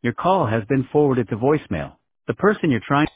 Your call has been forwarded to voicemail. The person you're trying